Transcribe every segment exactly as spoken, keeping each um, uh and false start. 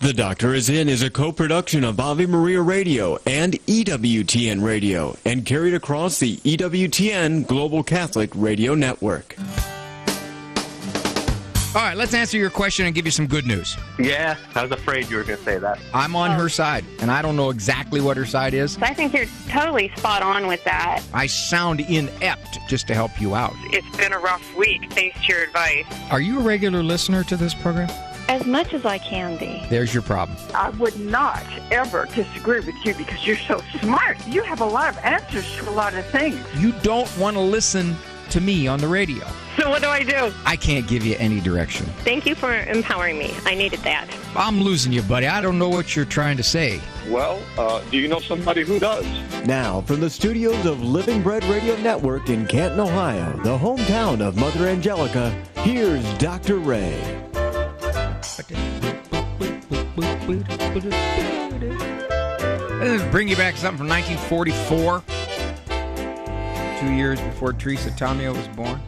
The Doctor Is In is a co-production of Ave Maria Radio and E W T N Radio and carried across the E W T N Global Catholic Radio Network. All right, let's answer your question and give you some good news. Yeah, I was afraid you were going to say that. I'm on her side, and I don't know exactly what her side is. I think you're totally spot on with that. I sound inept just to help you out. It's been a rough week, thanks to your advice. Are you a regular listener to this program? As much as I can be. There's your problem. I would not ever disagree with you because you're so smart. You have a lot of answers to a lot of things. You don't want to listen to me on the radio. So what do I do? I can't give you any direction. Thank you for empowering me. I needed that. I'm losing you, buddy. I don't know what you're trying to say. Well, uh, do you know somebody who does? Now, from the studios of Living Bread Radio Network in Canton, Ohio, the hometown of Mother Angelica, here's Doctor Ray. Let's bring you back to something from nineteen forty-four. Two years before Teresa Tomeo was born.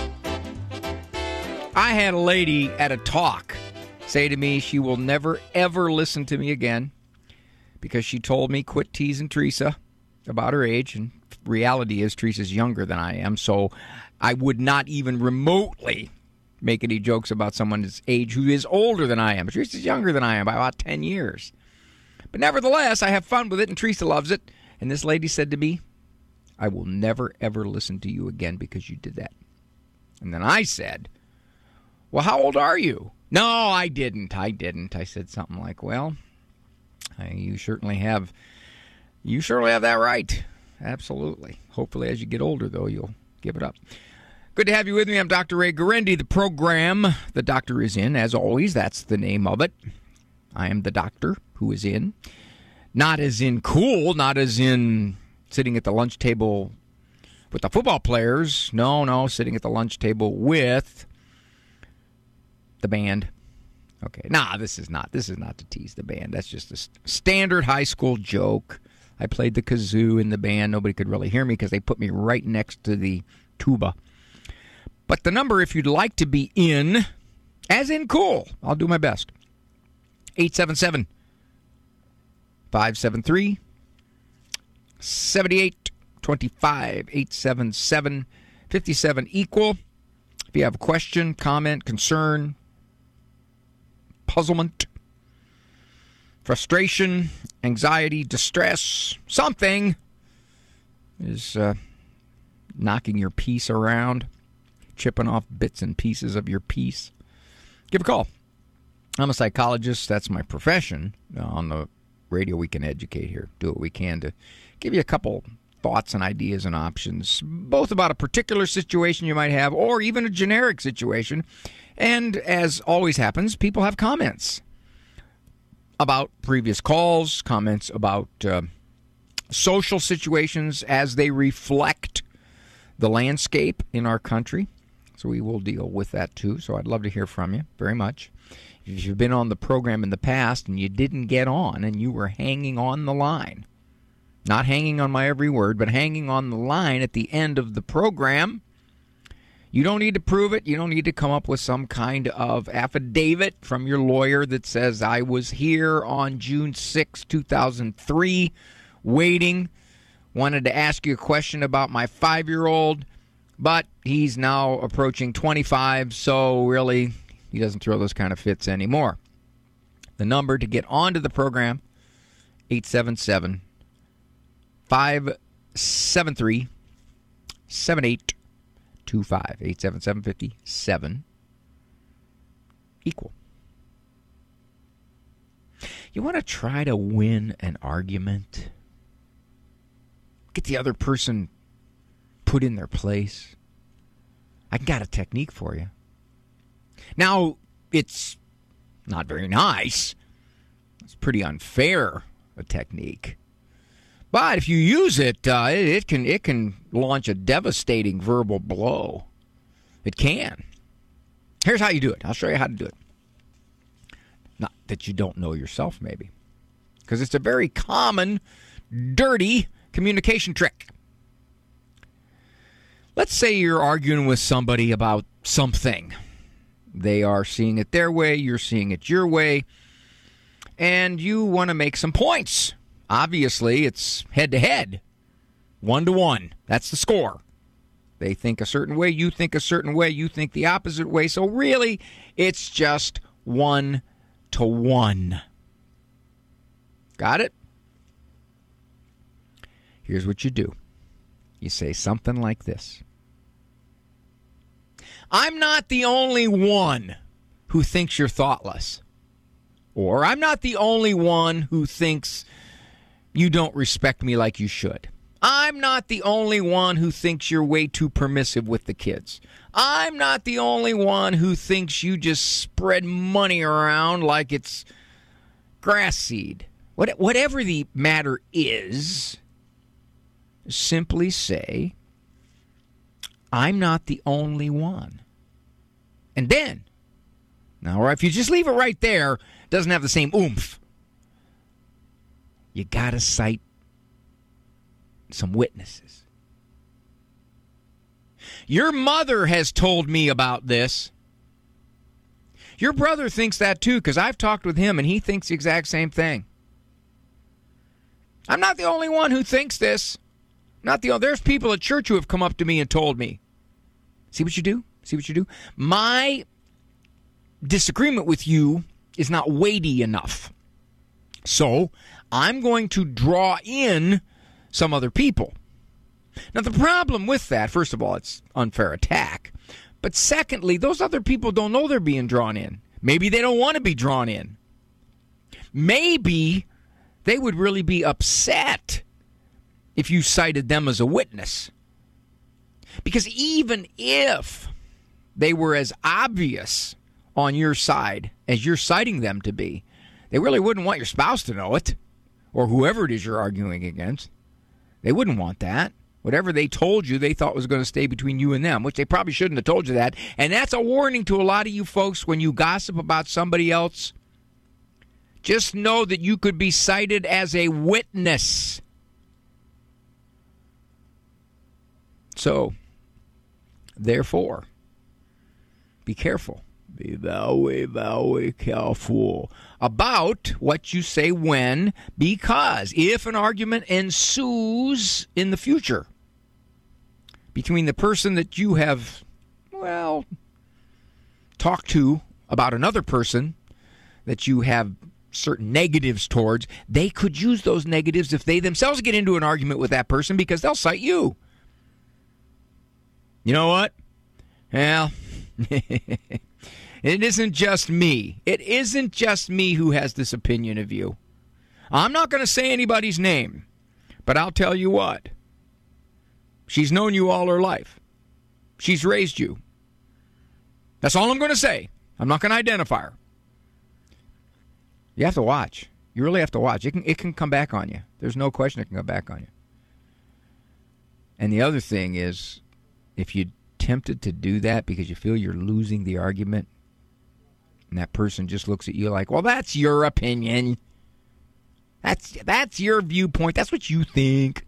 I had a lady at a talk say to me she will never, ever listen to me again because she told me quit teasing Teresa about her age. And reality is Teresa's younger than I am, so I would not even remotely make any jokes about someone's age who is older than I am. Teresa's younger than I am by about ten years. But nevertheless, I have fun with it, and Teresa loves it. And this lady said to me, I will never, ever listen to you again because you did that. And then I said, well, how old are you? No, I didn't. I didn't. I said something like, well, you certainly have, you certainly have that right. Absolutely. Hopefully, as you get older, though, you'll give it up. Good to have you with me. I'm Doctor Ray Guarendi. The program The Doctor Is In, as always, that's the name of it. I am the doctor who is in. Not as in cool, not as in sitting at the lunch table with the football players. No, no, sitting at the lunch table with the band. Okay, nah, this is not, this is not to tease the band. That's just a st- standard high school joke. I played the kazoo in the band. Nobody could really hear me because they put me right next to the tuba. But the number, if you'd like to be in, as in cool, I'll do my best. eight seven seven, five seven three, seven eight two five. eight seven seven, five seven, equal. If you have a question, comment, concern, puzzlement, frustration, anxiety, distress, something is uh, knocking your piece around, chipping off bits and pieces of your piece, give a call. I'm a psychologist. That's my profession. On the radio, we can educate here. Do what we can to give you a couple thoughts and ideas and options, both about a particular situation you might have or even a generic situation. And as always happens, people have comments about previous calls, comments about uh, social situations as they reflect the landscape in our country. So we will deal with that too. So I'd love to hear from you very much. If you've been on the program in the past and you didn't get on and you were hanging on the line, not hanging on my every word, but hanging on the line at the end of the program, you don't need to prove it. You don't need to come up with some kind of affidavit from your lawyer that says, I was here on June sixth, two thousand three, waiting, wanted to ask you a question about my five-year-old, but he's now approaching twenty-five, so really he doesn't throw those kind of fits anymore. The number to get onto the program, eight seven seven, five seven three, seven eight two five. eight seven seven, five seven, equal. You want to try to win an argument? Get the other person put in their place? I got a technique for you. Now, it's not very nice. It's pretty unfair, a technique. But if you use it, uh, it, it can it can launch a devastating verbal blow. It can. Here's how you do it. I'll show you how to do it. Not that you don't know yourself, maybe. Because it's a very common, dirty communication trick. Let's say you're arguing with somebody about something. They are seeing it their way, you're seeing it your way, and you want to make some points. Obviously, it's head-to-head, one-to-one. That's the score. They think a certain way, you think a certain way, you think the opposite way. So really, it's just one-to-one. Got it? Here's what you do. You say something like this. I'm not the only one who thinks you're thoughtless. Or I'm not the only one who thinks you don't respect me like you should. I'm not the only one who thinks you're way too permissive with the kids. I'm not the only one who thinks you just spread money around like it's grass seed. What, whatever the matter is, simply say, I'm not the only one. And then, now, or if you just leave it right there, it doesn't have the same oomph. You got to cite some witnesses. Your mother has told me about this. Your brother thinks that too, because I've talked with him and he thinks the exact same thing. I'm not the only one who thinks this. Not the There's people at church who have come up to me and told me. See what you do? See what you do? My disagreement with you is not weighty enough. So I'm going to draw in some other people. Now, the problem with that, first of all, it's unfair attack. But secondly, those other people don't know they're being drawn in. Maybe they don't want to be drawn in. Maybe they would really be upset if you cited them as a witness. Because even if they were as obvious on your side as you're citing them to be, they really wouldn't want your spouse to know it, or whoever it is you're arguing against. They wouldn't want that. Whatever they told you, they thought was going to stay between you and them, which they probably shouldn't have told you that. And that's a warning to a lot of you folks when you gossip about somebody else. Just know that you could be cited as a witness. So, therefore, be careful. Be very, very careful about what you say when, because if an argument ensues in the future between the person that you have, well, talked to about another person that you have certain negatives towards, they could use those negatives if they themselves get into an argument with that person because they'll cite you. You know what? Well, it isn't just me. It isn't just me who has this opinion of you. I'm not going to say anybody's name, but I'll tell you what. She's known you all her life. She's raised you. That's all I'm going to say. I'm not going to identify her. You have to watch. You really have to watch. It can, it can come back on you. There's no question it can come back on you. And the other thing is, if you're tempted to do that because you feel you're losing the argument, and that person just looks at you like, well, that's your opinion. That's that's your viewpoint. That's what you think.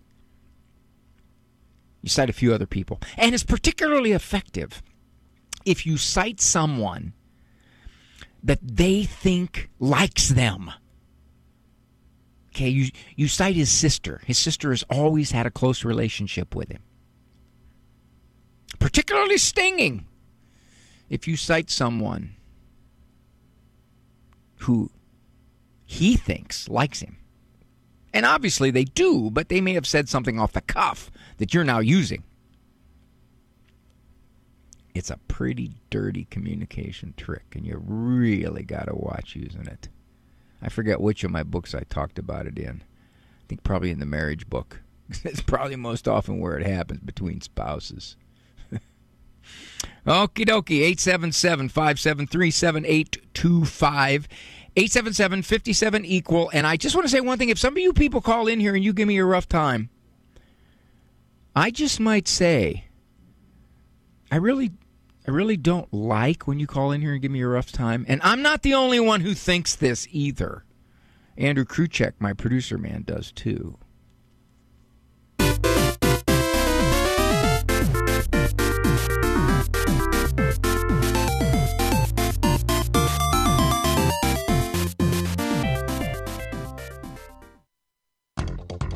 You cite a few other people. And it's particularly effective if you cite someone that they think likes them. Okay, you, you cite his sister. His sister has always had a close relationship with him. Particularly stinging if you cite someone who he thinks likes him. And obviously they do, but they may have said something off the cuff that you're now using. It's a pretty dirty communication trick, and you really got to watch using it. I forget which of my books I talked about it in. I think probably in the marriage book. It's probably most often where it happens between spouses. Okie dokie, eight seven seven, five seven three, seven eight two five, eight seven seven, five seven, equal. And I just want to say one thing. If some of you people call in here and you give me a rough time, I just might say, I really, I really don't like when you call in here and give me a rough time. And I'm not the only one who thinks this either. Andrew Kruchek, my producer man, does too.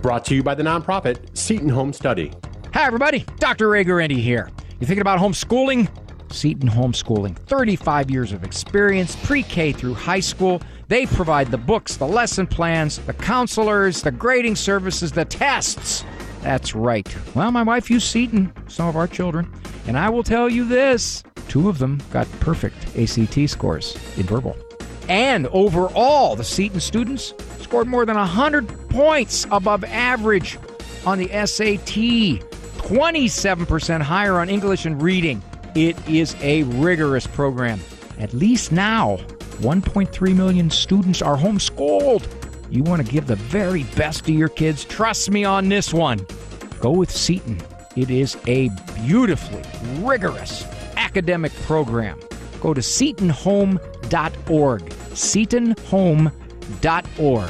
Brought to you by the nonprofit Seton Home Study. Hi, everybody. Doctor Ray Guarendi here. You thinking about homeschooling? Seton Homeschooling. thirty-five years of experience, pre-K through high school. They provide the books, the lesson plans, the counselors, the grading services, the tests. That's right. Well, my wife used Seton, some of our children, and I will tell you this. Two of them got perfect A C T scores in verbal. And overall, the Seton students scored more than one hundred points above average on the S A T. twenty-seven percent higher on English and reading. It is a rigorous program. At least now, one point three million students are homeschooled. You want to give the very best to your kids? Trust me on this one. Go with Seton. It is a beautifully rigorous academic program. Go to seton home dot org. seton home dot org.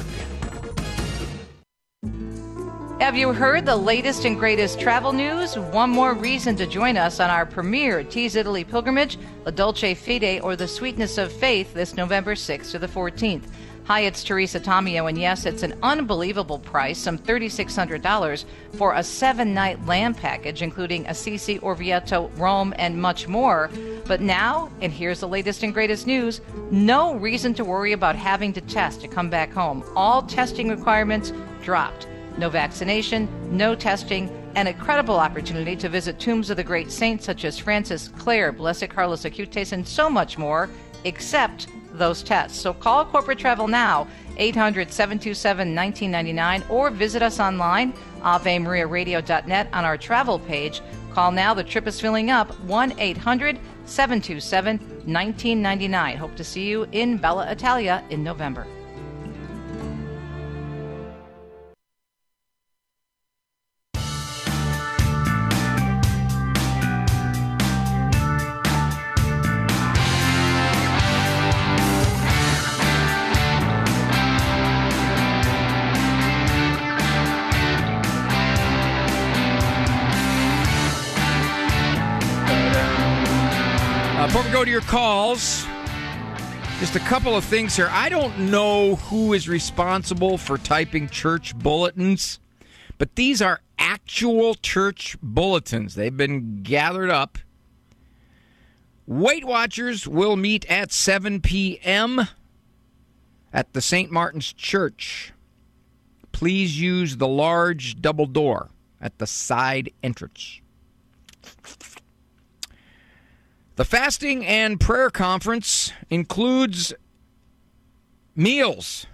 Have you heard the latest and greatest travel news? One more reason to join us on our premier Tees Italy pilgrimage, La Dolce Fede, or the Sweetness of Faith, this November sixth to the fourteenth. Hi, it's Teresa Tomeo, and yes, it's an unbelievable price, some three thousand six hundred dollars for a seven-night land package, including Assisi, Orvieto, Rome, and much more. But now, and here's the latest and greatest news, no reason to worry about having to test to come back home. All testing requirements dropped. No vaccination, no testing, and a credible opportunity to visit tombs of the great saints such as Francis, Clare, Blessed Carlos Acutis, and so much more, except those tests. So call Corporate Travel now, eight hundred, seven two seven, one nine nine nine, or visit us online, ave maria radio dot net, on our travel page. Call now, the trip is filling up, one eight hundred, seven two seven, one nine nine nine. Hope to see you in Bella Italia in November. Before we go to your calls, just a couple of things here. I don't know who is responsible for typing church bulletins, but these are actual church bulletins. They've been gathered up. Weight Watchers will meet at seven p.m. at the Saint Martin's Church. Please use the large double door at the side entrance. The Fasting and Prayer Conference includes meals.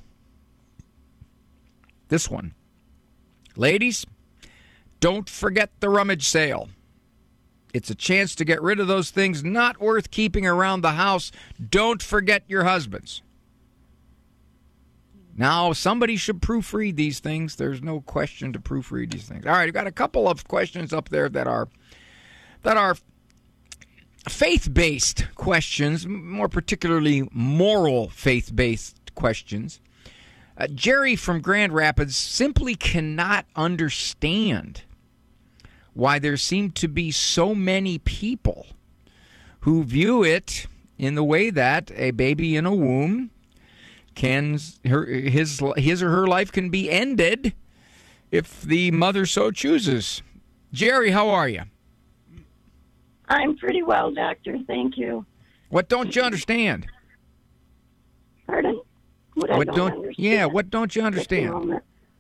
This one. Ladies, don't forget the rummage sale. It's a chance to get rid of those things not worth keeping around the house. Don't forget your husbands. Now, somebody should proofread these things. There's no question to proofread these things. All right, I've got a couple of questions up there that are that are faith-based questions, more particularly moral faith-based questions. Uh, Jerry from Grand Rapids simply cannot understand why there seem to be so many people who view it in the way that a baby in a womb can, her, his, his or her life can be ended if the mother so chooses. Jerry, how are you? I'm pretty well, Doctor. Thank you. What don't you understand? Pardon? What, I what don't, don't understand. Yeah, what don't you understand?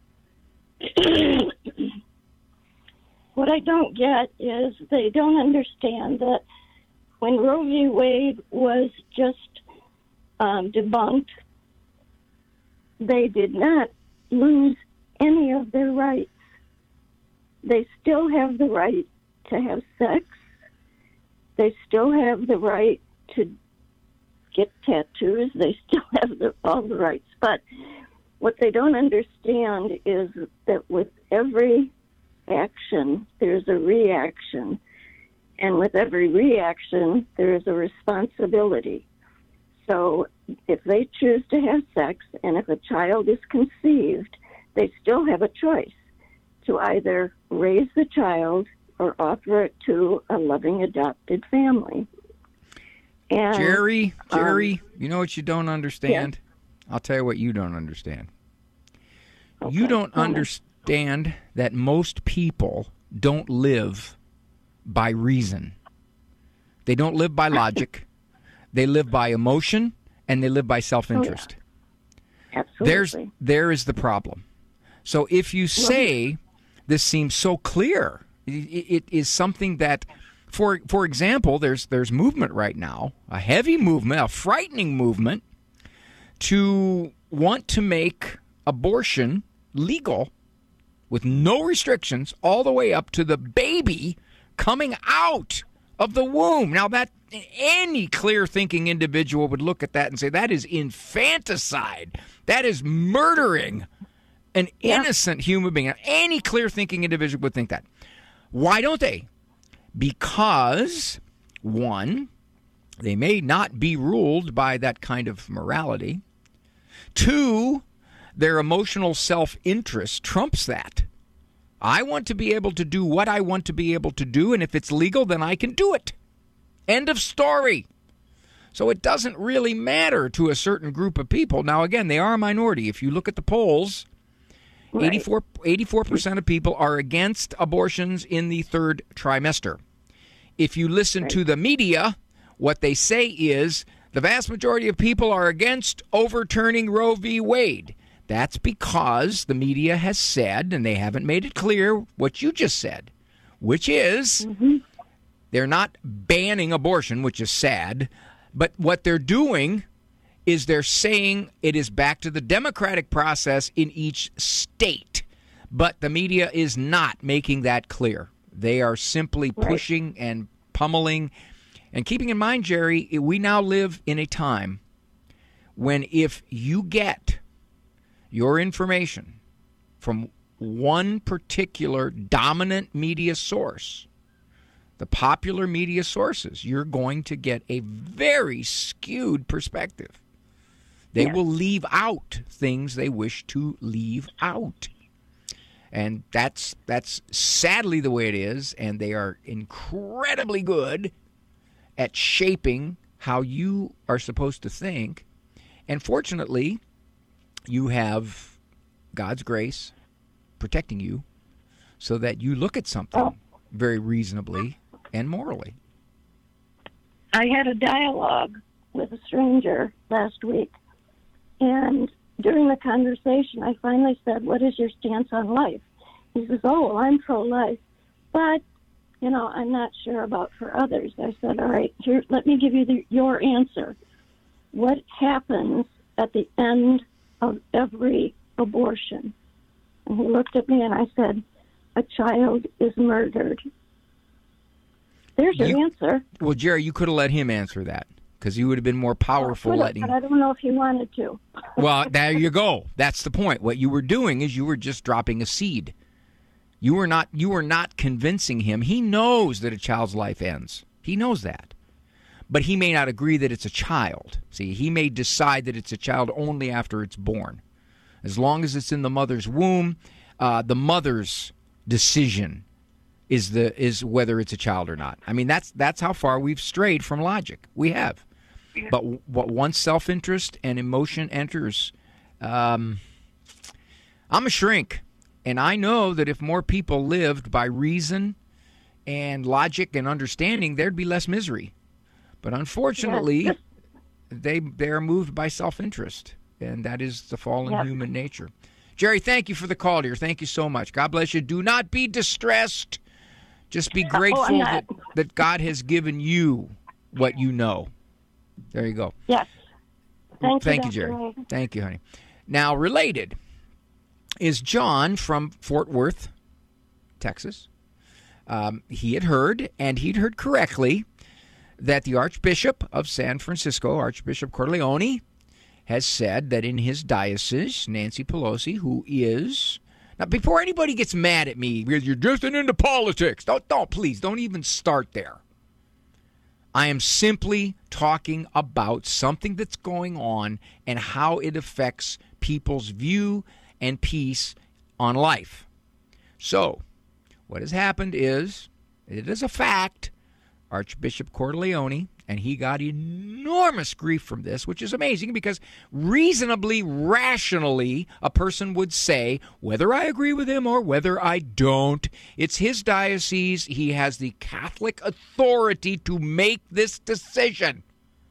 What I don't get is they don't understand that when Roe v. Wade was just um, debunked, they did not lose any of their rights. They still have the right to have sex. They still have the right to get tattoos. They still have the, all the rights. But what they don't understand is that with every action, there's a reaction. And with every reaction, there is a responsibility. So if they choose to have sex and if a child is conceived, they still have a choice to either raise the child or offer it to a loving adopted family. And, Jerry, Jerry, um, you know what you don't understand? Yeah. I'll tell you what you don't understand. Okay. You don't Tell me. under, understand that most people don't live by reason. They don't live by logic. They live by emotion, and they live by self-interest. Oh, yeah. Absolutely. There's, there is the problem. So if you say this seems so clear, it, it is something that, for for example, there's there's movement right now, a heavy movement, a frightening movement, to want to make abortion legal with no restrictions all the way up to the baby coming out of the womb. Now, that any clear-thinking individual would look at that and say, that is infanticide. That is murdering an yeah. innocent human being. Any clear-thinking individual would think that. Why don't they? Because, one, they may not be ruled by that kind of morality. Two, their emotional self-interest trumps that. I want to be able to do what I want to be able to do, and if it's legal, then I can do it. End of story. So it doesn't really matter to a certain group of people. Now, again, they are a minority. If you look at the polls, right. eighty-four, eighty-four percent of people are against abortions in the third trimester. If you listen right. to the media, what they say is the vast majority of people are against overturning Roe v. Wade. That's because the media has said, and they haven't made it clear, what you just said, which is mm-hmm. they're not banning abortion, which is sad, but what they're doing is they're saying it is back to the democratic process in each state. But the media is not making that clear. They are simply pushing right. and pummeling. And keeping in mind, Jerry, we now live in a time when if you get your information from one particular dominant media source, the popular media sources, you're going to get a very skewed perspective. They yeah. will leave out things they wish to leave out. And that's that's sadly the way it is, and they are incredibly good at shaping how you are supposed to think. And fortunately, you have God's grace protecting you so that you look at something very reasonably and morally. I had a dialogue with a stranger last week, and during the conversation, I finally said, what is your stance on life? He says, oh, well, I'm pro-life, but, you know, I'm not sure about for others. I said, all right, here, let me give you the, your answer. What happens at the end of every abortion? And he looked at me and I said, a child is murdered. There's your you, answer. Well, Jerry, you could have let him answer that because he would have been more powerful well, letting. But I don't know if he wanted to. Well, there you go. That's the point. What you were doing is you were just dropping a seed. You were not. You were not convincing him. He knows that a child's life ends. He knows that. But he may not agree that it's a child. See, he may decide that it's a child only after it's born. As long as it's in the mother's womb, uh, the mother's decision is the is whether it's a child or not. I mean, that's that's how far we've strayed from logic. We have. Yeah. But what once self-interest and emotion enters, um, I'm a shrink. And I know that if more people lived by reason and logic and understanding, there'd be less misery. But unfortunately, yes. they they are moved by self-interest, and that is the fallen yes. human nature. Jerry, thank you for the call, dear. Thank you so much. God bless you. Do not be distressed. Just be grateful oh, that, that God has given you what you know. There you go. Yes. Thank, thank you, you Jerry. Ray. Thank you, honey. Now, related is John from Fort Worth, Texas. Um, he had heard, and he'd heard correctly, that the Archbishop of San Francisco, Archbishop Corleone, has said that in his diocese, Nancy Pelosi, who is... Now, before anybody gets mad at me, because you're drifting into politics, don't, don't, please, don't even start there. I am simply talking about something that's going on and how it affects people's view and peace on life. So, what has happened is, it is a fact, Archbishop Corleone And he got enormous grief from this, which is amazing because reasonably, rationally, a person would say, whether I agree with him or whether I don't, it's his diocese. He has the Catholic authority to make this decision.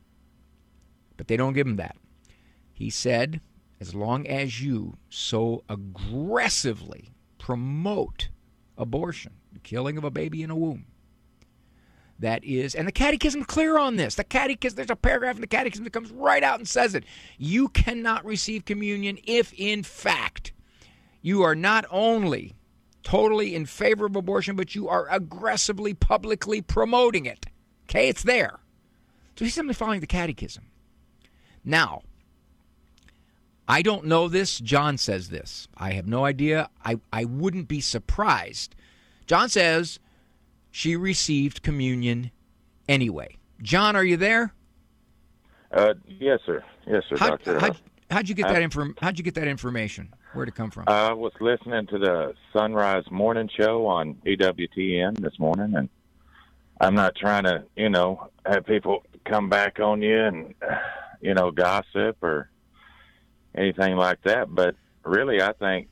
But they don't give him that. He said, as long as you so aggressively promote abortion, the killing of a baby in a womb, that is, and the Catechism is clear on this. The Catechism, there's a paragraph in the Catechism that comes right out and says it. You cannot receive communion if, in fact, you are not only totally in favor of abortion, but you are aggressively, publicly promoting it. Okay, it's there. So he's simply following the Catechism. Now, I don't know this. John says this. I have no idea. I, I wouldn't be surprised. John says she received communion anyway. John, are you there? Uh, yes, sir. Yes, sir, how, Doctor How'd, how'd you get I, that inform? How'd you get that information? Where'd it come from? I was listening to the Sunrise Morning Show on E W T N this morning, and I'm not trying to, you know, have people come back on you and, you know, gossip or anything like that. But really, I think,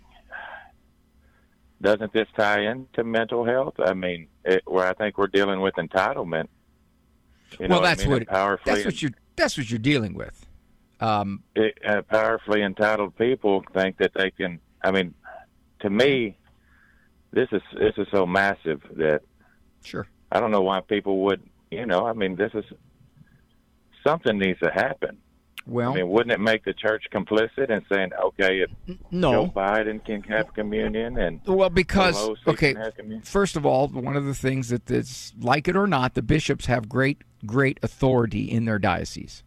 doesn't this tie into mental health? I mean, it, where I think we're dealing with entitlement. You know well, that's what, I mean? what it, that's what and, you're that's what you're dealing with. Um, it, uh, powerfully entitled people think that they can. I mean, to me, this is this is so massive that sure. I don't know why people would. You know, I mean, this is something needs to happen. Well, I mean, wouldn't it make the church complicit in saying, okay, if no. Joe Biden can have communion and well, because Pelosi okay, can have communion? First of all, one of the things that is, like it or not, the bishops have great, great authority in their diocese.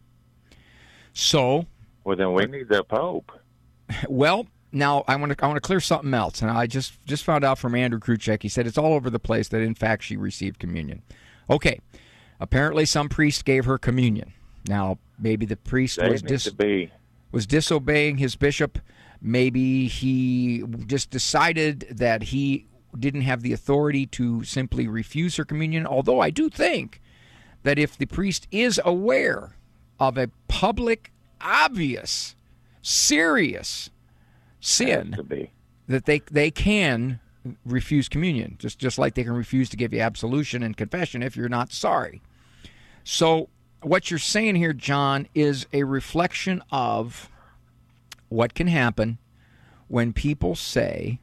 So, well, then we need the Pope. Well, now I want to I want to clear something else, and I just just found out from Andrew Kruchek. He said it's all over the place that in fact she received communion. Okay, apparently some priest gave her communion. Now, maybe the priest was dis- was disobeying his bishop. Maybe he just decided that he didn't have the authority to simply refuse her communion. Although I do think that if the priest is aware of a public, obvious, serious sin, that they they can refuse communion, just just like they can refuse to give you absolution and confession if you're not sorry. So what you're saying here, John, is a reflection of what can happen when people say,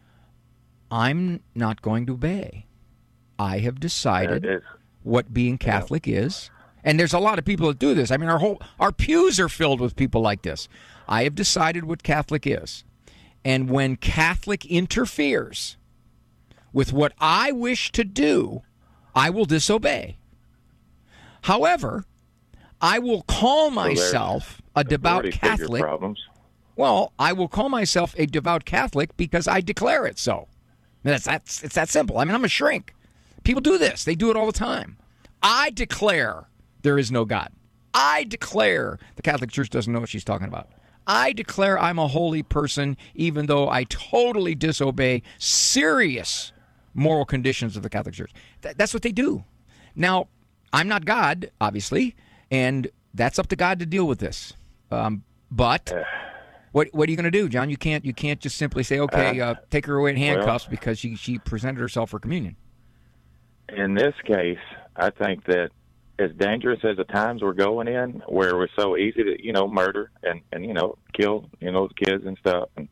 I'm not going to obey. I have decided what being Catholic yeah. is. And there's a lot of people that do this. I mean, our whole our pews are filled with people like this. I have decided what Catholic is. And when Catholic interferes with what I wish to do, I will disobey. However, I will call myself a devout Catholic. Well, I will call myself a devout Catholic because I declare it so. That's, that's, it's that simple. I mean, I'm a shrink. People do this. They do it all the time. I declare there is no God. I declare the Catholic Church doesn't know what she's talking about. I declare I'm a holy person even though I totally disobey serious moral conditions of the Catholic Church. Th- that's what they do. Now, I'm not God, obviously, and that's up to God to deal with this. Um, but what what are you going to do, John? You can't you can't just simply say, okay, uh, take her away in handcuffs well, because she she presented herself for communion. In this case, I think that as dangerous as the times we're going in, where it was so easy to you know murder and and you know kill you know kids and stuff, and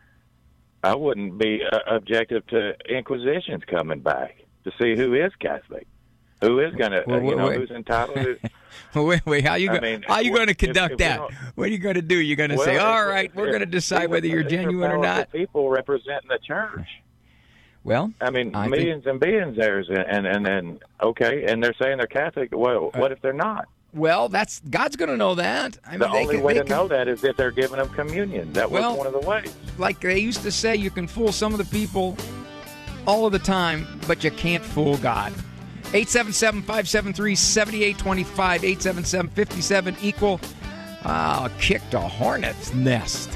I wouldn't be uh, objective to inquisitions coming back to see who is Catholic. Who is going to, well, uh, you know, wait. who's entitled to... well, wait, wait, how you go, mean, how you going to conduct if, if that? What are you going to do? You're going to well, say, all if, right, we're going to decide if, whether you're if genuine or not? People representing the church. Well, I mean, I millions think, and billions there, and, and, and, okay, and they're saying they're Catholic. Well, what if they're not? Well, that's God's going to know that. I mean, the they only can, way they to can, know that is if they're giving them communion. That was well, one of the ways. Like they used to say, you can fool some of the people all of the time, but you can't fool God. eight seven seven, five seven three, seven eight two five, eight seven seven, five seven equal. Ah, kicked a hornet's nest.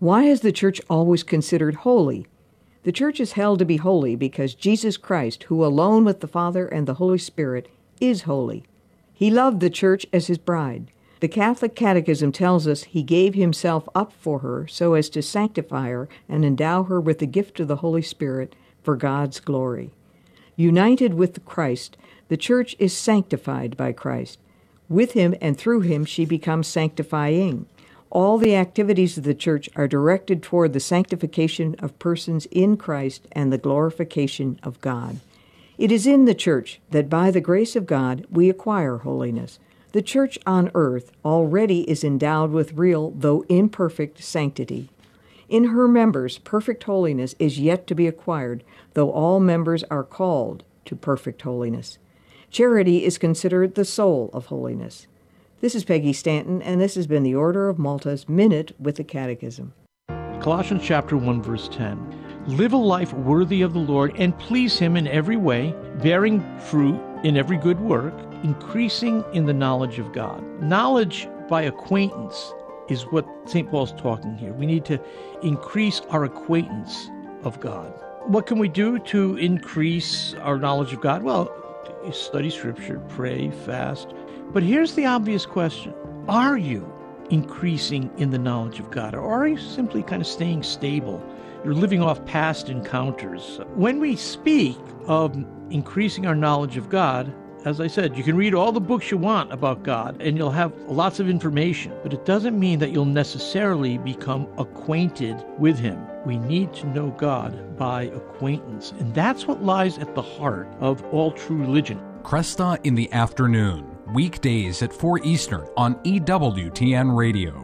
Why is the church always considered holy? The church is held to be holy because Jesus Christ, who alone with the Father and the Holy Spirit, is holy. He loved the church as his bride. The Catholic Catechism tells us he gave himself up for her so as to sanctify her and endow her with the gift of the Holy Spirit for God's glory. United with Christ, the church is sanctified by Christ. With him and through him she becomes sanctifying. All the activities of the church are directed toward the sanctification of persons in Christ and the glorification of God. It is in the church that by the grace of God we acquire holiness. The church on earth already is endowed with real, though imperfect, sanctity. In her members, perfect holiness is yet to be acquired, though all members are called to perfect holiness. Charity is considered the soul of holiness. This is Peggy Stanton, and this has been the Order of Malta's Minute with the Catechism. Colossians chapter one, verse ten. Live a life worthy of the Lord and please him in every way, bearing fruit in every good work, increasing in the knowledge of God. Knowledge by acquaintance is what Saint Paul's talking here. We need to increase our acquaintance of God. What can we do to increase our knowledge of God? Well, study Scripture, pray, fast. But here's the obvious question. Are you increasing in the knowledge of God, or are you simply kind of staying stable? You're living off past encounters. When we speak of increasing our knowledge of God, as I said, you can read all the books you want about God and you'll have lots of information, but it doesn't mean that you'll necessarily become acquainted with him. We need to know God by acquaintance, and that's what lies at the heart of all true religion. Cresta in the Afternoon, weekdays at four Eastern on E W T N Radio.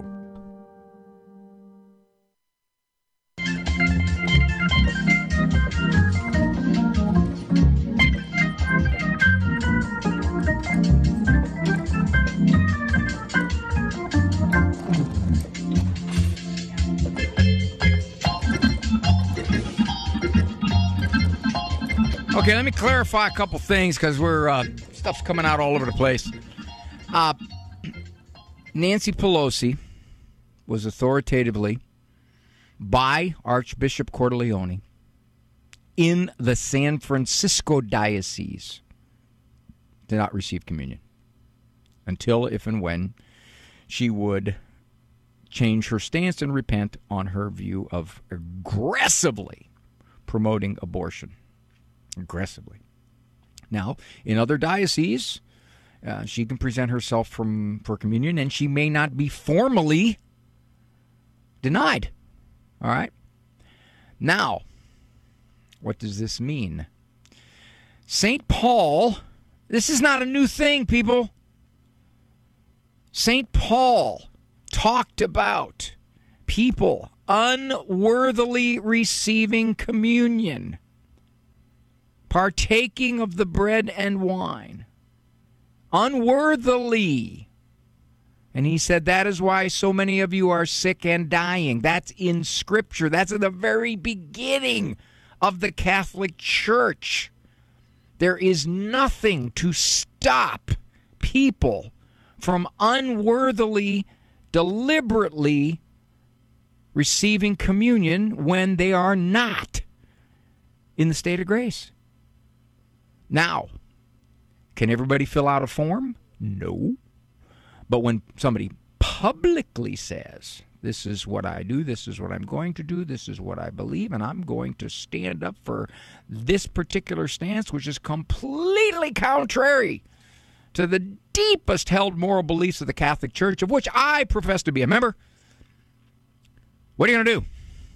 Okay, let me clarify a couple things because we're uh, stuff's coming out all over the place. Uh, Nancy Pelosi was authoritatively by Archbishop Cordileone in the San Francisco Diocese did not receive communion until, if and when, she would change her stance and repent on her view of aggressively promoting abortion. Aggressively. Now, in other dioceses, uh, she can present herself from for communion, and she may not be formally denied. All right? Now, what does this mean? Saint Paul, this is not a new thing, people. Saint Paul talked about people unworthily receiving communion, partaking of the bread and wine, unworthily. And he said that is why so many of you are sick and dying. That's in Scripture. That's at the very beginning of the Catholic Church. There is nothing to stop people from unworthily, deliberately receiving communion when they are not in the state of grace. Now, can everybody fill out a form? No. But when somebody publicly says, this is what I do, this is what I'm going to do, this is what I believe, and I'm going to stand up for this particular stance, which is completely contrary to the deepest held moral beliefs of the Catholic Church, of which I profess to be a member, what are you going to do?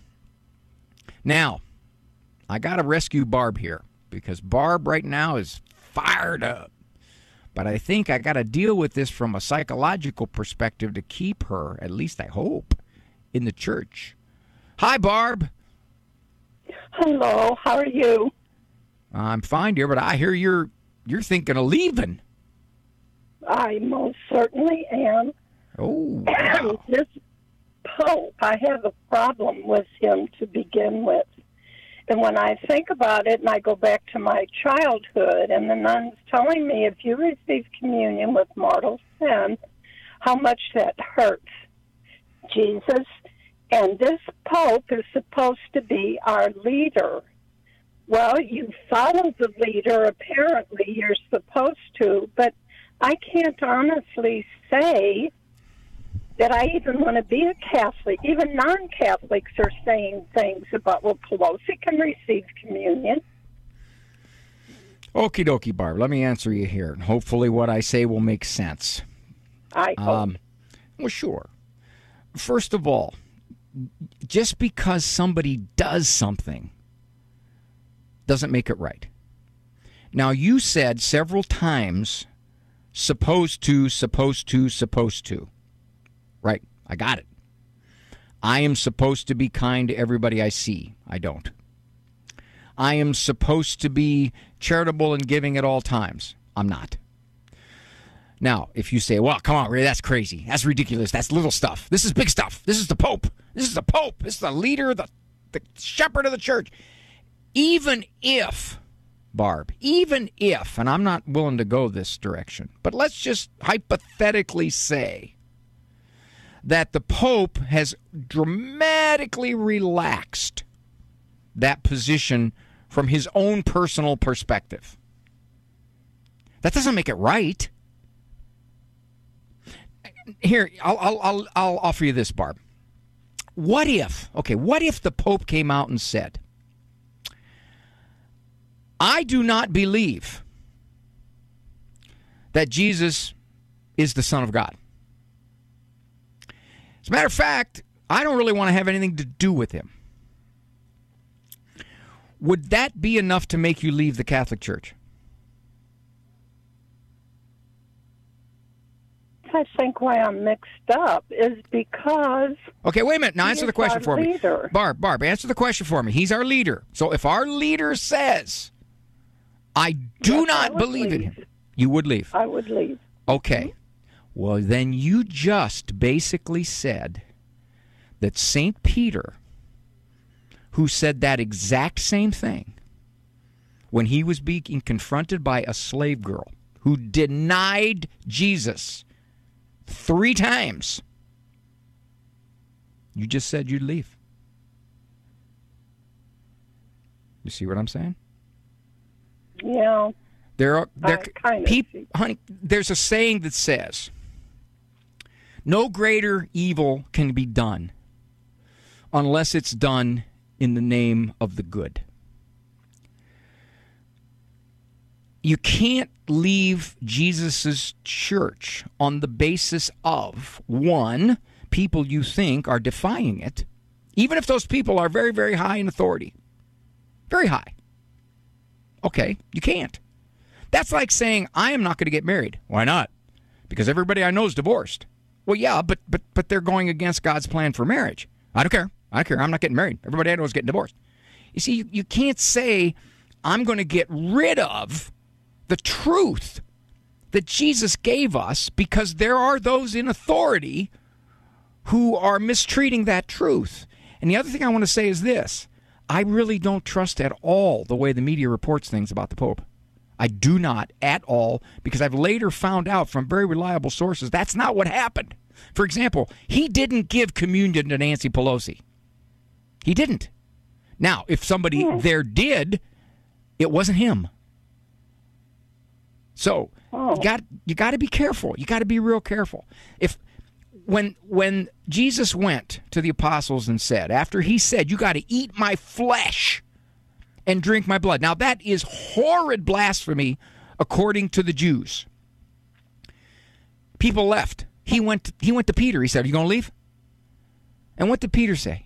Now, I got to rescue Barb here, because Barb right now is fired up. But I think I got to deal with this from a psychological perspective to keep her, at least I hope, in the church. Hi, Barb. Hello, how are you? I'm fine, dear, but I hear you're you're thinking of leaving. I most certainly am. Oh, wow. This Pope, I have a problem with him to begin with. And when I think about it, and I go back to my childhood, and the nuns telling me, if you receive communion with mortal sin, how much that hurts. Jesus And this Pope is supposed to be our leader. Well, you follow the leader, apparently you're supposed to, but I can't honestly say that I even want to be a Catholic. Even non-Catholics are saying things about, well, Pelosi can receive communion. Okie dokie, Barb. Let me answer you here. Hopefully what I say will make sense. I hope. Um, well, sure. First of all, just because somebody does something doesn't make it right. Now, you said several times, supposed to, supposed to, supposed to. Right, I got it. I am supposed to be kind to everybody I see. I don't. I am supposed to be charitable and giving at all times. I'm not. Now, if you say, well, come on, Ray, that's crazy. That's ridiculous. That's little stuff. This is big stuff. This is the Pope. This is the Pope. This is the leader, the, the shepherd of the church. Even if, Barb, even if, and I'm not willing to go this direction, but let's just hypothetically say that the Pope has dramatically relaxed that position from his own personal perspective. That doesn't make it right. Here, I'll, I'll, I'll, I'll offer you this, Barb. What if, okay, what if the Pope came out and said, I do not believe that Jesus is the Son of God. As a matter of fact, I don't really want to have anything to do with him. Would that be enough to make you leave the Catholic Church? I think why I'm mixed up is because... Okay, wait a minute. Now answer the question for me. Leader. Barb, Barb, answer the question for me. He's our leader. So if our leader says, I do yes, not I believe leave. in him, you would leave? I would leave. Okay. Well, then you just basically said that Saint Peter, who said that exact same thing when he was being confronted by a slave girl who denied Jesus three times, you just said you'd leave. You see what I'm saying? Yeah. There are there kind of people, honey. There's a saying that says, "No greater evil can be done unless it's done in the name of the good." You can't leave Jesus' church on the basis of, one, people you think are defying it, even if those people are very, very high in authority. Very high. Okay, you can't. That's like saying, I am not going to get married. Why not? Because everybody I know is divorced. Well, yeah, but but but they're going against God's plan for marriage. I don't care. I don't care. I'm not getting married. Everybody I know is getting divorced. You see, you, you can't say, I'm going to get rid of the truth that Jesus gave us because there are those in authority who are mistreating that truth. And the other thing I want to say is this. I really don't trust at all the way the media reports things about the Pope. I do not at all, because I've later found out from very reliable sources that's not what happened. For example, he didn't give communion to Nancy Pelosi. He didn't. Now, if somebody yeah. there did, it wasn't him. So oh. you got you got to be careful. You got to be real careful. If when when Jesus went to the apostles and said, after he said, you got to eat my flesh and drink my blood. Now that is horrid blasphemy according to the Jews. People left. He went to, he went to Peter. He said, are you going to leave? And what did Peter say?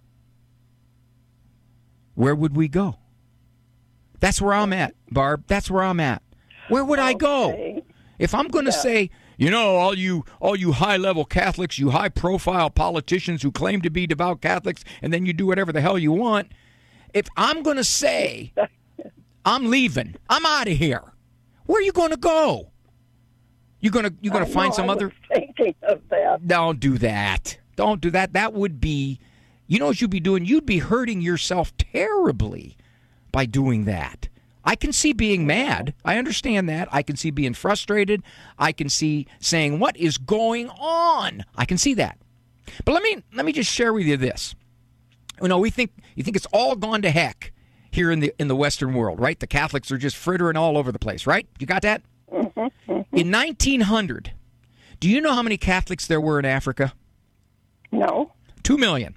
Where would we go? That's where I'm at, Barb. That's where I'm at. Where would okay. I go? If I'm going to yeah. say, you know, all you all you high-level Catholics, you high-profile politicians who claim to be devout Catholics, and then you do whatever the hell you want, if I'm going to say, I'm leaving, I'm out of here, where are you going to go? You going to you going to find know, some I other? Was thinking of that. Don't do that. Don't do that. That would be, you know what you'd be doing? You'd be hurting yourself terribly by doing that. I can see being mad. I understand that. I can see being frustrated. I can see saying, what is going on? I can see that. But let me let me just share with you this. You know, we think you think it's all gone to heck here in the in the Western world, right? The Catholics are just frittering all over the place, right? You got that? In nineteen hundred, do you know how many Catholics there were in Africa? No. Two million.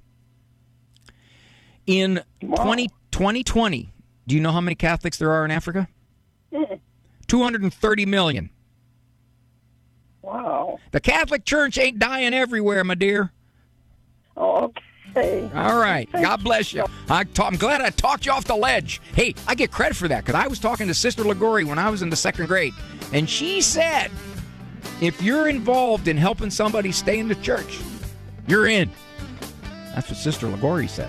In Wow. twenty, twenty twenty, do you know how many Catholics there are in Africa? Mm. two hundred thirty million. Wow. The Catholic Church ain't dying everywhere, my dear. Okay. All right. God bless you. I ta- I'm glad I talked you off the ledge. Hey, I get credit for that because I was talking to Sister Ligori when I was in the second grade, and she said, if you're involved in helping somebody stay in the church, you're in. That's what Sister Ligori said.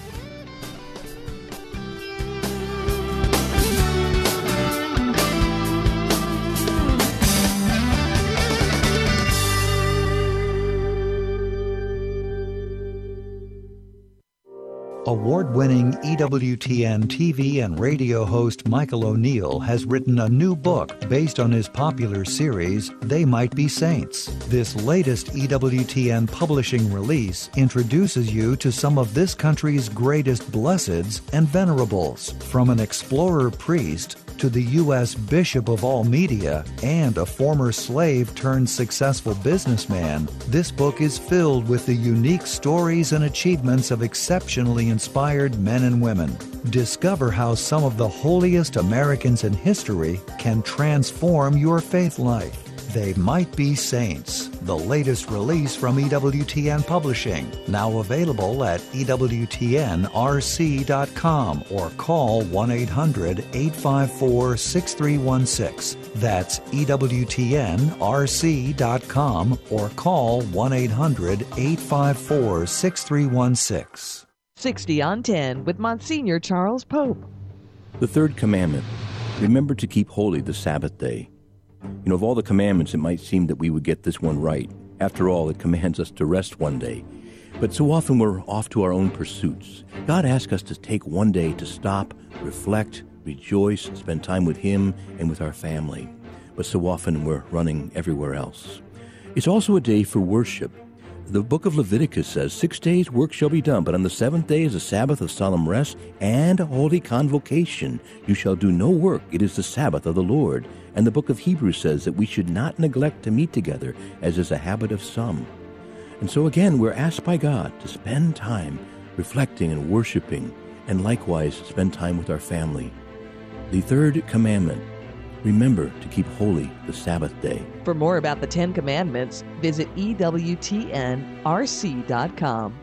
Award-winning E W T N T V and radio host Michael O'Neill has written a new book based on his popular series, They Might Be Saints. This latest E W T N publishing release introduces you to some of this country's greatest blesseds and venerables, from an explorer priest to the U S Bishop of all media and a former slave turned successful businessman. This book is filled with the unique stories and achievements of exceptionally inspired men and women. Discover how some of the holiest Americans in history can transform your faith life. They Might Be Saints, the latest release from E W T N Publishing, now available at E W T N R C dot com or call one eight hundred, eight five four, six three one six. That's E W T N R C dot com or call one eight hundred, eight five four, six three one six. sixty on ten with Monsignor Charles Pope. The third commandment, remember to keep holy the Sabbath day. You know, of all the commandments, it might seem that we would get this one right. After all, it commands us to rest one day. But so often we're off to our own pursuits. God asks us to take one day to stop, reflect, rejoice, spend time with Him and with our family. But so often we're running everywhere else. It's also a day for worship. The book of Leviticus says, Six days work shall be done, but on the seventh day is a Sabbath of solemn rest and a holy convocation. You shall do no work. It is the Sabbath of the Lord. And the book of Hebrews says that we should not neglect to meet together, as is a habit of some. And so again, we're asked by God to spend time reflecting and worshiping, and likewise spend time with our family. The third commandment, remember to keep holy the Sabbath day. For more about the Ten Commandments, visit E W T N R C dot com.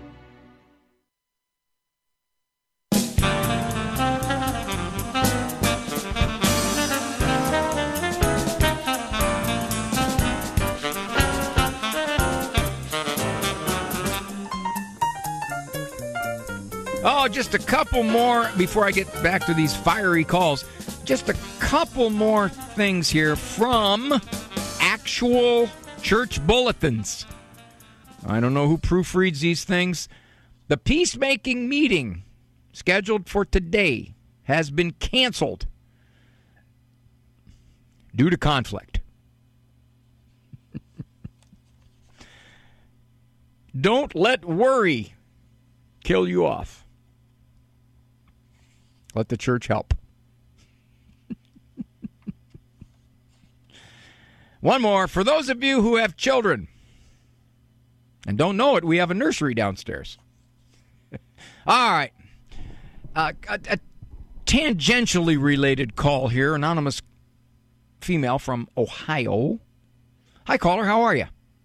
Oh, just a couple more before I get back to these fiery calls. Just a couple more things here from actual church bulletins. I don't know who proofreads these things. The peacemaking meeting scheduled for today has been canceled due to conflict. Don't let worry kill you off. Let the church help. One more. For those of you who have children and don't know it, we have a nursery downstairs. All right. Uh, a, a tangentially related call here. Anonymous female from Ohio. Hi, caller. How are you?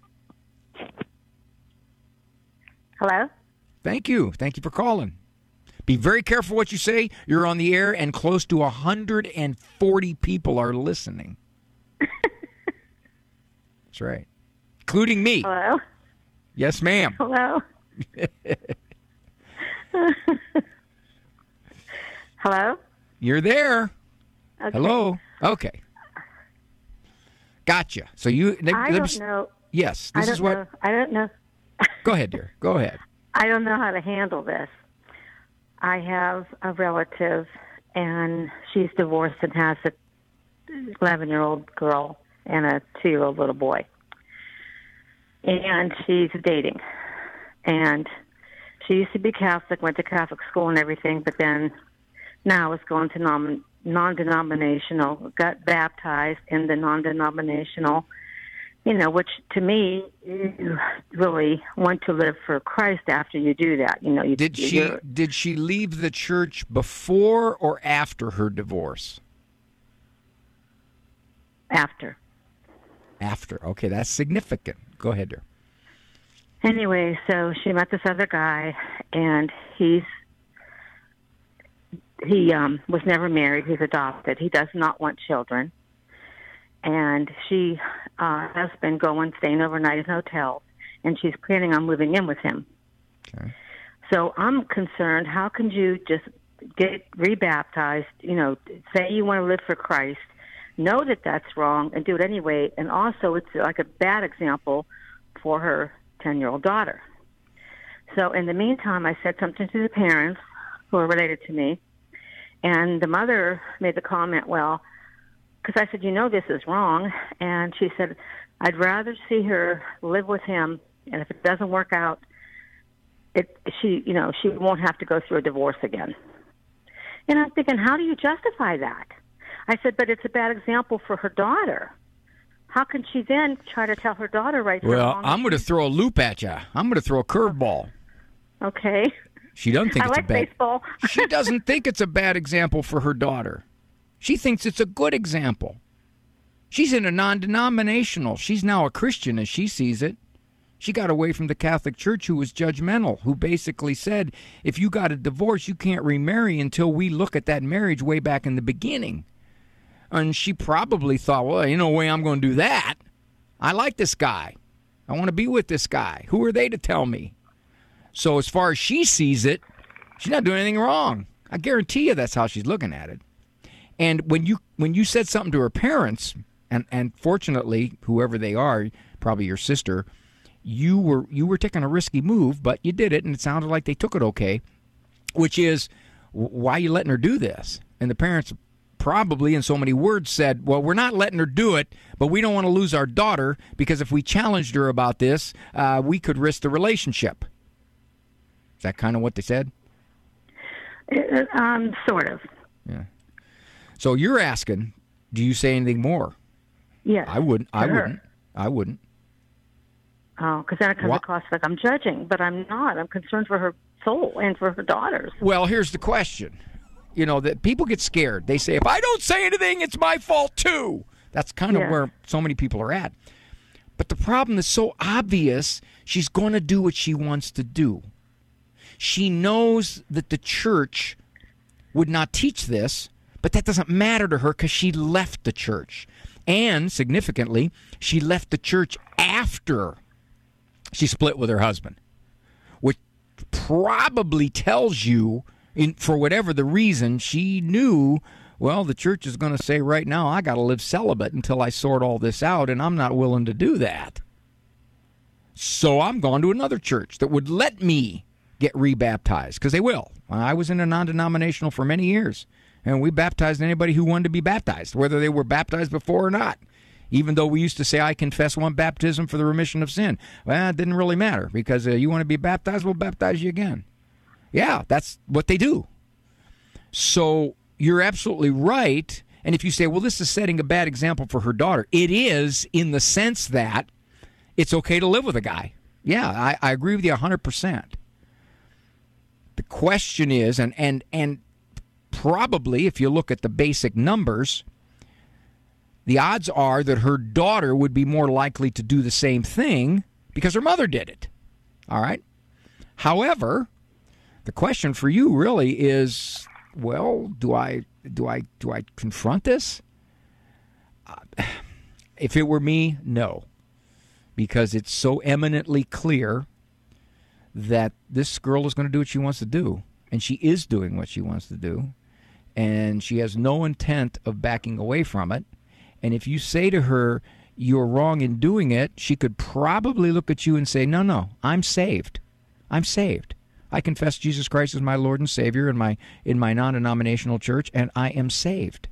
Hello? Thank you. Thank you for calling. Be very careful what you say. You're on the air, and close to one hundred forty people are listening. That's right. Including me. Hello? Yes, ma'am. Hello? Hello? You're there. Okay. Hello? Okay. Gotcha. So you... I don't know. Yes, this I don't is what... know. I don't know. Go ahead, dear. Go ahead. I don't know how to handle this. I have a relative, and she's divorced and has a eleven-year-old girl and a two-year-old little boy. And she's dating. And she used to be Catholic, went to Catholic school and everything, but then now is going to non, non-denominational, got baptized in the non-denominational, you know, which to me, you really want to live for Christ after you do that. You know, you, did she did she leave the church before or after her divorce? After. After. Okay, that's significant. Go ahead, dear. Anyway, so she met this other guy, and he's he um, was never married. He's adopted. He does not want children. And she uh, has been going, staying overnight in hotels, and she's planning on moving in with him. Okay. So I'm concerned, how can you just get rebaptized, you know, say you want to live for Christ, know that that's wrong, and do it anyway, and also it's like a bad example for her ten-year-old daughter. So in the meantime, I said something to the parents who are related to me, and the mother made the comment, well, because I said, you know, this is wrong. And she said, I'd rather see her live with him, and if it doesn't work out, it she, you know, she won't have to go through a divorce again. And I'm thinking, how do you justify that? I said, but it's a bad example for her daughter. How can she then try to tell her daughter right from Well, wrong? I'm going to throw a loop at you. I'm going to throw a curveball. Okay. She doesn't think I it's like a bad. baseball. She doesn't think it's a bad example for her daughter. She thinks it's a good example. She's in a non-denominational. She's now a Christian as she sees it. She got away from the Catholic Church, who was judgmental, who basically said, if you got a divorce, you can't remarry until we look at that marriage way back in the beginning. And she probably thought, well, ain't no way I'm going to do that. I like this guy. I want to be with this guy. Who are they to tell me? So as far as she sees it, she's not doing anything wrong. I guarantee you that's how she's looking at it. And when you when you said something to her parents, and, and fortunately, whoever they are, probably your sister, you were you were taking a risky move, but you did it, and it sounded like they took it okay, which is, why are you letting her do this? And the parents probably, in so many words, said, well, we're not letting her do it, but we don't want to lose our daughter, because if we challenged her about this, uh, we could risk the relationship. Is that kind of what they said? Uh, um, sort of. Yeah. So you're asking, do you say anything more? Yes. I wouldn't. I her. wouldn't. I wouldn't. Oh, because then it comes Wha- across like I'm judging, but I'm not. I'm concerned for her soul and for her daughters. Well, here's the question. You know, that people get scared. They say, if I don't say anything, it's my fault too. That's kind of Yeah. where so many people are at. But the problem is so obvious, she's going to do what she wants to do. She knows that the church would not teach this, but that doesn't matter to her because she left the church. And, significantly, she left the church after she split with her husband, which probably tells you, in, for whatever the reason, she knew, well, the church is going to say right now, I got to live celibate until I sort all this out, and I'm not willing to do that. So I'm going to another church that would let me get rebaptized, because they will. I was in a non-denominational for many years, and we baptized anybody who wanted to be baptized, whether they were baptized before or not. Even though we used to say, I confess one baptism for the remission of sin. Well, it didn't really matter, because uh, you want to be baptized, we'll baptize you again. Yeah, that's what they do. So you're absolutely right. And if you say, well, this is setting a bad example for her daughter, it is, in the sense that it's okay to live with a guy. Yeah, I, I agree with you one hundred percent. The question is, and, and, and probably if you look at the basic numbers, the odds are that her daughter would be more likely to do the same thing because her mother did it. All right? However, the question for you really is, well, do I do I do I confront this? Uh, if it were me, no. Because it's so eminently clear that this girl is going to do what she wants to do, and she is doing what she wants to do, and she has no intent of backing away from it. And if you say to her, you're wrong in doing it, she could probably look at you and say, no, no, I'm saved. I'm saved. I confess Jesus Christ as my Lord and Savior in my in my non-denominational church, and I am saved.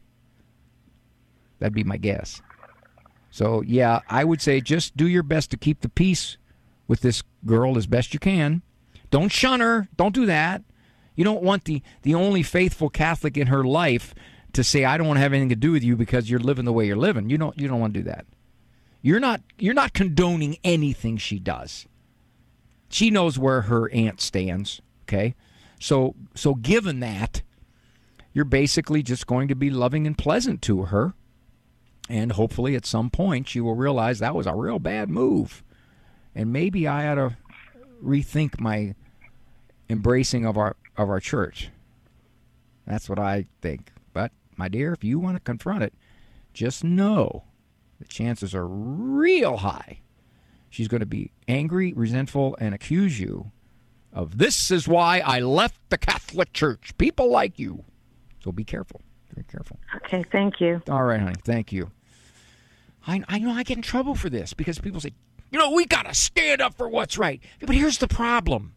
That'd be my guess. So, yeah, I would say just do your best to keep the peace with this girl as best you can. Don't shun her. Don't do that. You don't want the, the only faithful Catholic in her life to say, I don't want to have anything to do with you because you're living the way you're living. You don't you don't want to do that. You're not you're not condoning anything she does. She knows where her aunt stands, okay? So so given that, you're basically just going to be loving and pleasant to her, and hopefully at some point she will realize that was a real bad move. And maybe I ought to rethink my embracing of our of our church. That's what I think. But, my dear, if you want to confront it, just know the chances are real high she's going to be angry, resentful, and accuse you of, this is why I left the Catholic Church. People like you. So be careful. Very careful. Okay, thank you. All right, honey. Thank you. I, I know I get in trouble for this because people say, you know, we got to stand up for what's right. But here's the problem.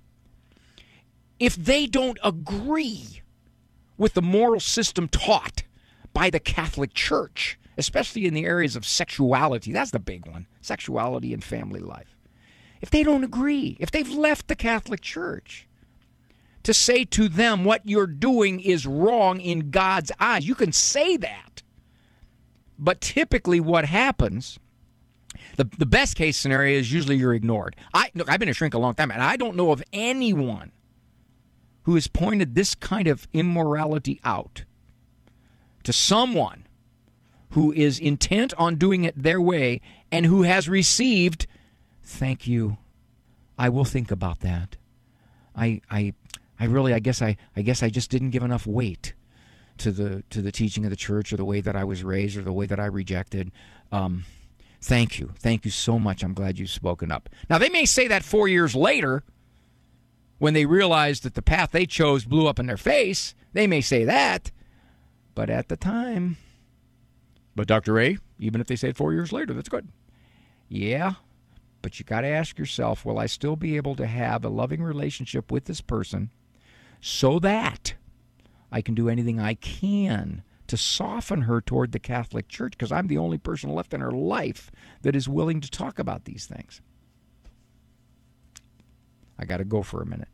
If they don't agree with the moral system taught by the Catholic Church, especially in the areas of sexuality, that's the big one, sexuality and family life. If they don't agree, if they've left the Catholic Church, to say to them what you're doing is wrong in God's eyes, you can say that. But typically what happens, the, the best case scenario is usually you're ignored. I, look, I've been a shrink a long time, and I don't know of anyone who has pointed this kind of immorality out to someone who is intent on doing it their way and who has received, thank you, I will think about that. I I I really I guess I I guess I just didn't give enough weight to the to the teaching of the church or the way that I was raised or the way that I rejected. Um, thank you. Thank you so much. I'm glad you've spoken up. Now, they may say that four years later when they realize that the path they chose blew up in their face. They may say that. But at the time, but Doctor A, even if they say it four years later, that's good. Yeah, but you got to ask yourself, will I still be able to have a loving relationship with this person so that I can do anything I can to soften her toward the Catholic Church, because I'm the only person left in her life that is willing to talk about these things. I got to go for a minute.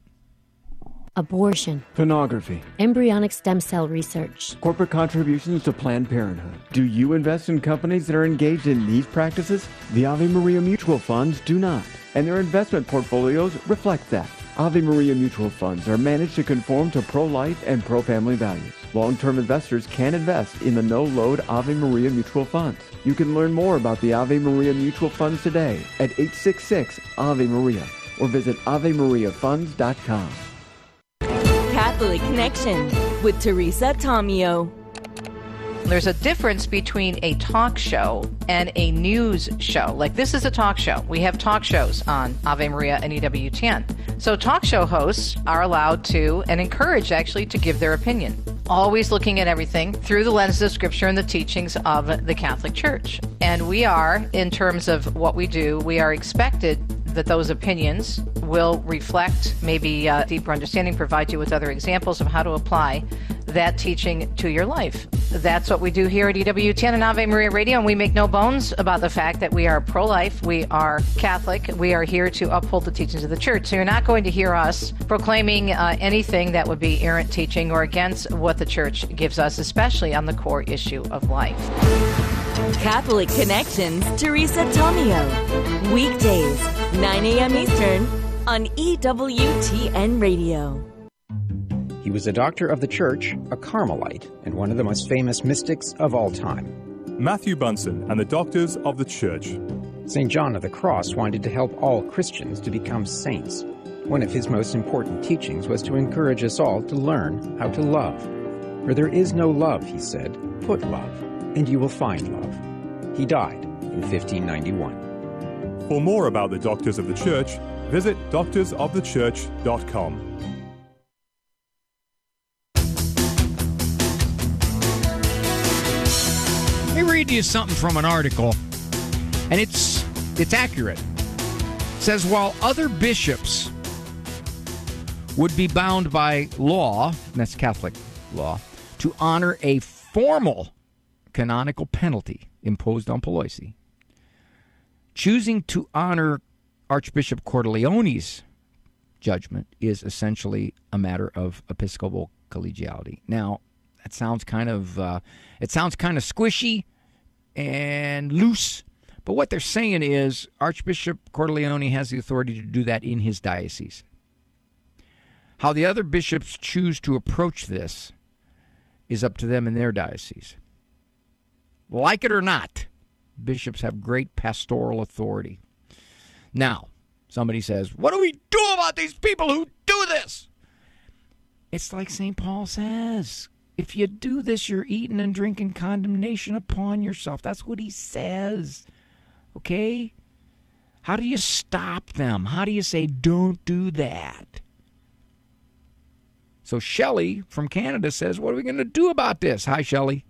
Abortion, pornography, embryonic stem cell research, corporate contributions to Planned Parenthood. Do you invest in companies that are engaged in these practices? The Ave Maria mutual funds do not, and their investment portfolios reflect that. Ave Maria mutual funds are managed to conform to pro-life and pro-family values. Long-term investors can invest in the no-load Ave Maria mutual funds. You can learn more about the Ave Maria mutual funds today at eight six six Ave Maria or visit ave maria funds dot com. Catholic Connection with Teresa Tomeo. There's a difference between a talk show and a news show. Like, this is a talk show. We have talk shows on Ave Maria and E W T N. So talk show hosts are allowed to, and encouraged actually, to give their opinion. Always looking at everything through the lens of Scripture and the teachings of the Catholic Church. And we are, in terms of what we do, we are expected that those opinions will reflect maybe a deeper understanding, provide you with other examples of how to apply that teaching to your life. That's what we do here at E W T N and Ave Maria Radio, and we make no bones about the fact that we are pro-life, we are Catholic, we are here to uphold the teachings of the Church. So you're not going to hear us proclaiming uh, anything that would be errant teaching or against what the Church gives us, especially on the core issue of life. Catholic Connections, Teresa Tomeo. Weekdays, nine a.m. Eastern on E W T N Radio. He was a doctor of the church, a Carmelite, and one of the most famous mystics of all time. Matthew Bunson and the Doctors of the Church. Saint John of the Cross wanted to help all Christians to become saints. One of his most important teachings was to encourage us all to learn how to love. Where there is no love, he said, put love, and you will find love. He died in fifteen ninety-one. For more about the Doctors of the Church, visit doctors of the church dot com. Let me read you something from an article, and it's it's accurate. It says, while other bishops would be bound by law, and that's Catholic law, to honor a formal canonical penalty imposed on Pelosi, choosing to honor Archbishop Cordileone's judgment is essentially a matter of episcopal collegiality. Now, that sounds kind of uh, it sounds kind of squishy and loose, but what they're saying is Archbishop Cordileone has the authority to do that in his diocese. How the other bishops choose to approach this is up to them in their diocese. Like it or not, bishops have great pastoral authority. Now, somebody says, what do we do about these people who do this? It's like Saint Paul says. If you do this, you're eating and drinking condemnation upon yourself. That's what he says. Okay? How do you stop them? How do you say, don't do that? So Shelley from Canada says, what are we going to do about this? Hi, Shelley.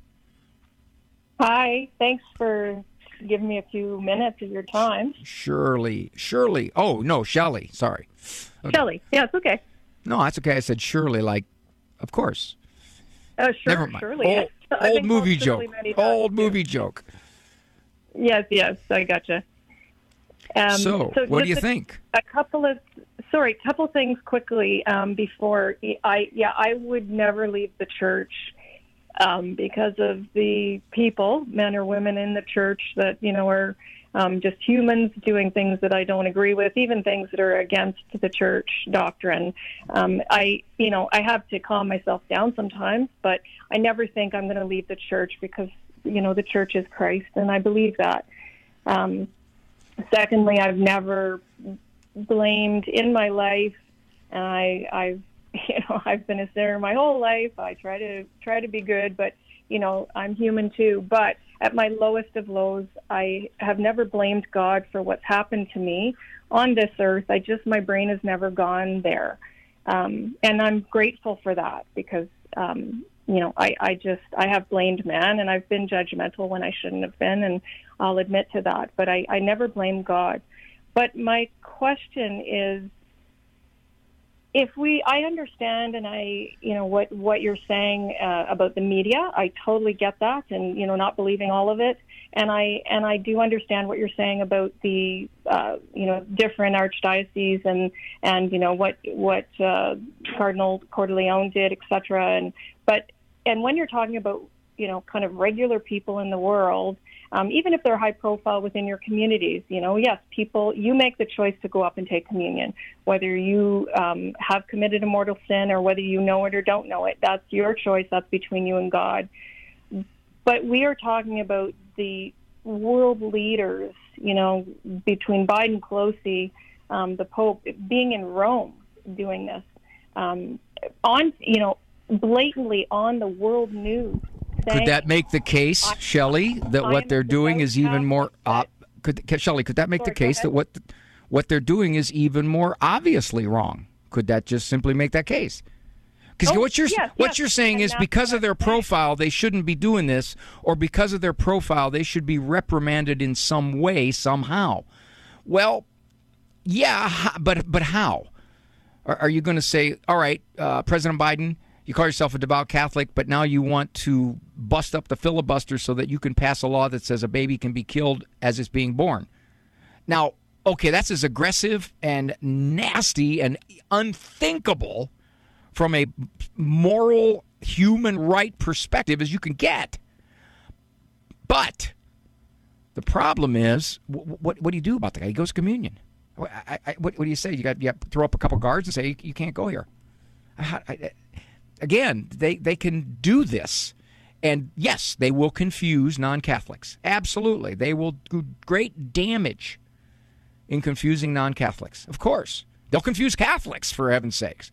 Hi. Thanks for giving me a few minutes of your time. Shirley. Shirley. Oh, no, Shelley. Sorry. Okay. Shelley. Yeah, it's okay. No, that's okay. I said Shirley, like, of course. Oh, sure. Never mind. Surely. Old, old movie joke. Old movie joke. Yes, yes. I gotcha. Um, so, so, what do you a, think? A couple of, sorry, a couple things quickly um, before I, yeah, I would never leave the church um, because of the people, men or women in the church that, you know, are um, just humans doing things that I don't agree with, even things that are against the church doctrine. Um, I, you know, I have to calm myself down sometimes, but I never think I'm going to leave the church because, you know, the church is Christ, and I believe that. Um, secondly, I've never blamed in my life, and I, I've, you know, I've been a sinner my whole life. I try to try to be good, but you know, I'm human too. But at my lowest of lows, I have never blamed God for what's happened to me on this earth. I just, my brain has never gone there. Um, and I'm grateful for that because, um, you know, I, I just, I have blamed man and I've been judgmental when I shouldn't have been, and I'll admit to that. But I, I never blame God. But my question is, if we, I understand, and I, you know, what, what you're saying uh, about the media, I totally get that, and, you know, not believing all of it. And I, and I do understand what you're saying about the, uh, you know, different archdioceses and, and, you know, what, what uh, Cardinal Cordileone did, et cetera. And, but, and when you're talking about, you know, kind of regular people in the world, Um, even if they're high profile within your communities, you know, yes, people, you make the choice to go up and take communion. Whether you um, have committed a mortal sin or whether you know it or don't know it, that's your choice. That's between you and God. But we are talking about the world leaders, you know, between Biden, Pelosi, um, the Pope, being in Rome doing this, um, on, you know, blatantly on the world news. Could that make the case, Shelley, that what they're doing is even more? Uh, could Shelley? Could that make the case that what what they're doing is even more obviously wrong? Could that just simply make that case? Because oh, what you're yes, what yes. you're saying and is because of their profile they shouldn't be doing this, or because of their profile they should be reprimanded in some way somehow. Well, yeah, but but how? Are, are you going to say, all right, uh, President Biden, you call yourself a devout Catholic, but now you want to bust up the filibuster so that you can pass a law that says a baby can be killed as it's being born? Now, okay, that's as aggressive and nasty and unthinkable from a moral human right perspective as you can get. But the problem is, what, what, what do you do about the guy? He goes to communion. I, I, what, what do you say? You got, you got to throw up a couple guards and say, you, you can't go here. I, I, Again, they, they can do this. And yes, they will confuse non-Catholics. Absolutely. They will do great damage in confusing non-Catholics. Of course. They'll confuse Catholics, for heaven's sakes.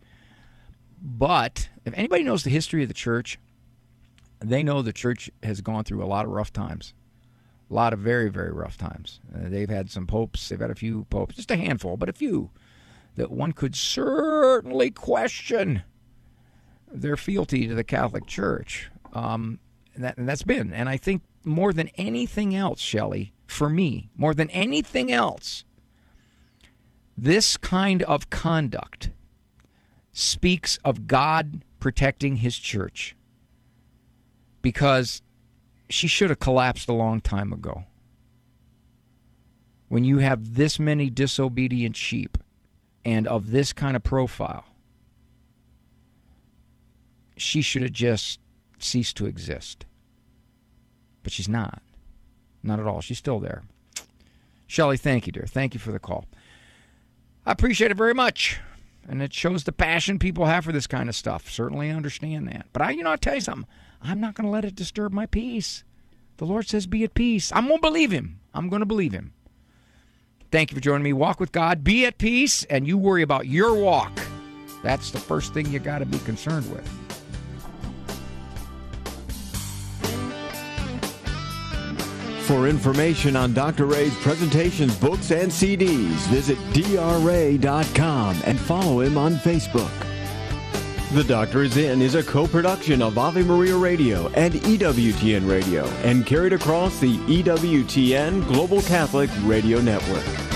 But if anybody knows the history of the church, they know the church has gone through a lot of rough times. A lot of very, very rough times. Uh, they've had some popes. They've had a few popes. Just a handful, but a few that one could certainly question their fealty to the Catholic Church. Um, and, that, and that's been, and I think more than anything else, Shelley, for me, more than anything else, this kind of conduct speaks of God protecting his church, because she should have collapsed a long time ago. when you have this many disobedient sheep and of this kind of profile, she should have just ceased to exist. But she's not. Not at all. She's still there. Shelley, thank you, dear. Thank you for the call. I appreciate it very much. And it shows the passion people have for this kind of stuff. Certainly understand that. But I, you know, I'll tell you something. I'm not going to let it disturb my peace. The Lord says be at peace. I'm going to believe him. I'm going to believe him. Thank you for joining me. Walk with God. Be at peace, and you worry about your walk. That's the first thing you got to be concerned with. For information on Doctor Ray's presentations, books, and C Ds, visit D R ray dot com and follow him on Facebook. The Doctor Is In is a co-production of Ave Maria Radio and E W T N Radio and carried across the E W T N Global Catholic Radio Network.